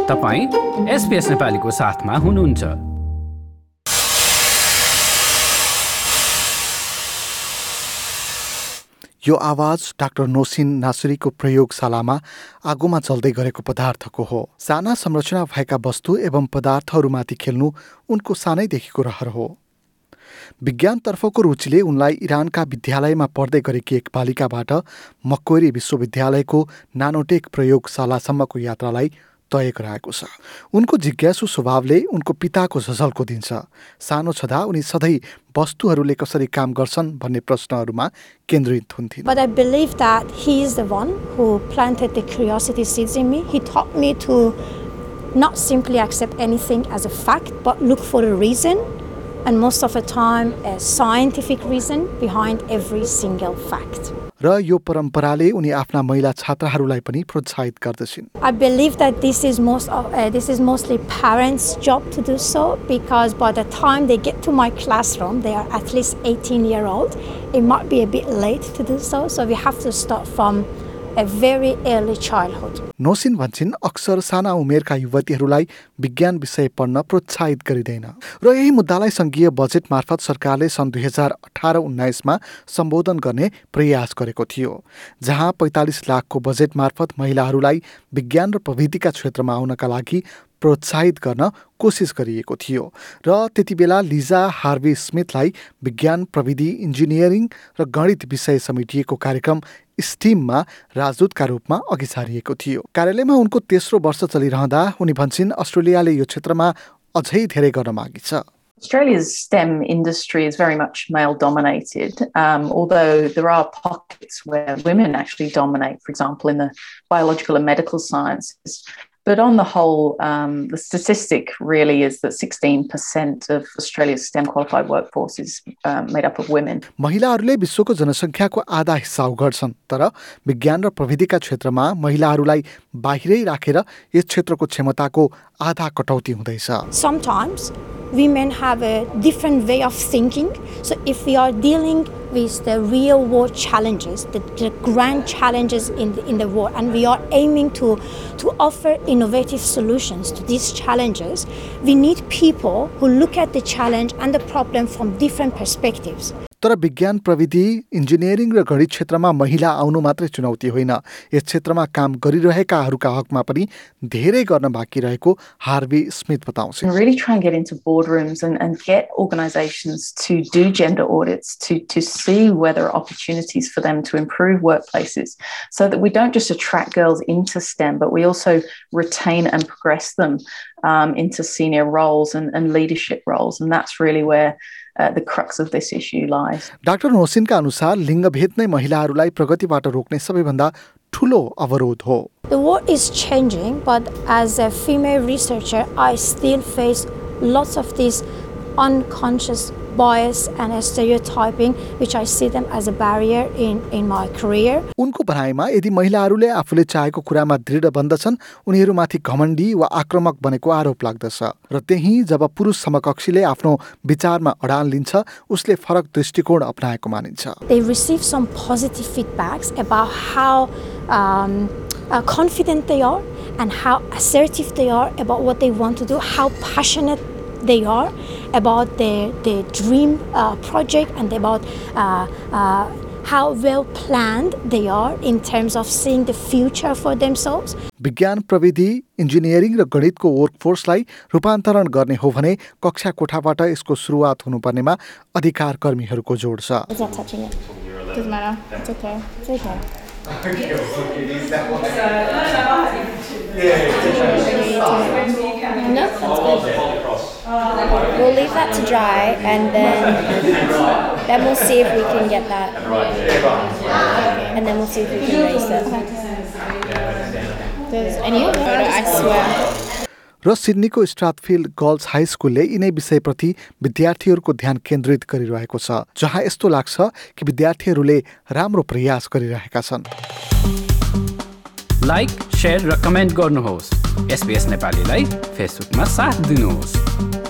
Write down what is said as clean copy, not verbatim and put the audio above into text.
तपाईं SBS नेपालीको साथमा हुनुहुन्छ। यो आवाज डाक्टर नोसिन नासरीको प्रयोगशालामा आगोमा जल्दै गरेको पदार्थको हो। साना संरचना भएका वस्तु एवं पदार्थहरूमाथि खेल्नु उनको सानैदेखिको रहर हो। विज्ञानतर्फको रुचिले उनलाई इरानका विद्यालयमा पढ्दै गरेकी एक बालिकाबाट मक्वेरी विश्वविद्यालयको नानोटेक प्रयोगशालासम्मको यात्रालाई तय गराएको छ। उनको जिज्ञासु स्वभावले उनको पिताको झझल्को दिन्छ। सानो छँदा उनी सधैँ वस्तुहरूले कसरी काम गर्छन् भन्ने प्रश्नहरूमा केन्द्रित हुन्थिन्। But I believe that he is the one who planted the curiosity seeds in me. He taught me to not simply accept anything as a fact, but look for a reason, and most of the time a scientific reason behind every single fact. र यो परम्पराले उनी आफ्ना महिला छात्राहरूलाई पनि प्रोत्साहित गर्दछिन्। I believe that this is mostly parents' job to do so, because by the time they get to my classroom, they are at least 18-year-old. It might be a bit late to do so, so we have to start from a very early childhood. नोसिन भन्छन् अक्सर साना उमेरका युवतीहरूलाई विज्ञान विषय पढ्न प्रोत्साहित गरिँदैन र यही मुद्दालाई संघीय बजेट मार्फत सरकारले सन् 2018-19मा सम्बोधन गर्ने प्रयास गरेको थियो, जहाँ 45 लाखको बजेट मार्फत महिलाहरूलाई विज्ञान र प्रविधिका क्षेत्रमा आउनका लागि प्रोत्साहित गर्न कोसिस गरिएको थियो र त्यतिबेला लिजा हार्वी स्मिथलाई विज्ञान प्रविधि इन्जिनियरिङ र गणित विषय समेटिएको कार्यक्रम स्टिममा राजदूतका रूपमा अघि सारिएको थियो। कार्यालयमा उनको तेस्रो वर्ष चलिरहँदा उनी भन्छन् अस्ट्रेलियाले यो क्षेत्रमा अझै धेरै गर्न मागी छ। Australia's STEM industry is very much male-dominated, although there are pockets where women actually dominate, for example, in the biological and medical sciences. But on the whole, the statistic really is that 16% of Australia's STEM qualified workforce is made up of women. महिलाहरूले विश्वको जनसङ्ख्याको आधा हिस्सा ओगट्छन्, तर विज्ञान र प्रविधिका क्षेत्रमा महिलाहरूलाई बाहिरै राखेर यस क्षेत्रको क्षमताको आधा कटौती हुँदैछ। Sometimes women have a different way of thinking. So if we are dealing with the real world challenges, the grand challenges in the world, and we are aiming to offer innovative solutions to these challenges, we need people who look at the challenge and the problem from different perspectives. तर विज्ञान प्रविधि engineering र गणित क्षेत्रमा महिला आउनु मात्रै चुनौती होइन, यस क्षेत्रमा काम गरिरहेकाहरूका हकमा पनि धेरै गर्न बाँकी रहेको हार्वी स्मिथ बताउँछन्। Really try and get into boardrooms and get organizations to do gender audits to see whether opportunities for them to improve workplaces, so that we don't just attract girls into STEM, but we also retain and progress them into senior roles and leadership roles, and that's really where the crux of this issue lies. Doctor नोसिनका अनुसार लिङ्गभेद नै महिलाहरूलाई प्रगतिबाट रोक्ने सबैभन्दा ठुलो अवरोध हो। The world is changing, but as a female researcher, I still face lots of these unconscious bias and stereotyping, which I see them as a barrier in my career. उनको भनाइमा यदि महिलाहरूले आफूले चाहेको कुरामा दृढ बन्दछन्, उनीहरूमाथि घमण्डी वा आक्रामक बनेको आरोप लाग्दछ र त्यही जब पुरुष समकक्षीले आफ्नो विचारमा अडान लिन्छ, उसले फरक दृष्टिकोण अपनाएको मानिन्छ। They receive some positive feedbacks about how confident they are and how assertive they are about what they want to do, how passionate they are about their dream project, and about how well planned they are in terms of seeing the future for themselves. विज्ञान प्रविधि engineering र गणितको वर्कफोर्सलाई रूपान्तरण गर्ने हो भने कक्षा कोठाबाट यसको सुरुवात हुनुपर्नेमा अधिकार कर्मीहरूको जोड छ। It's not touching it. Doesn't matter. It's okay. It's okay. No, that's good. We'll leave that to dry, and then we'll see if we can get that. And then we'll see if we can erase it. And you photo, I swear. र सिडनीको स्ट्राथफिल्ड girls high स्कुलले यिनै विषयप्रति विद्यार्थीहरूको ध्यान केन्द्रित गरिरहेको छ, जहाँ यस्तो लाग्छ कि विद्यार्थीहरूले राम्रो प्रयास गरिरहेका छन्। लाइक, शेयर र कमेन्ट गर्नुहोस्। SBS नेपालीलाई फेसबुकमा साथ दिनुहोस्।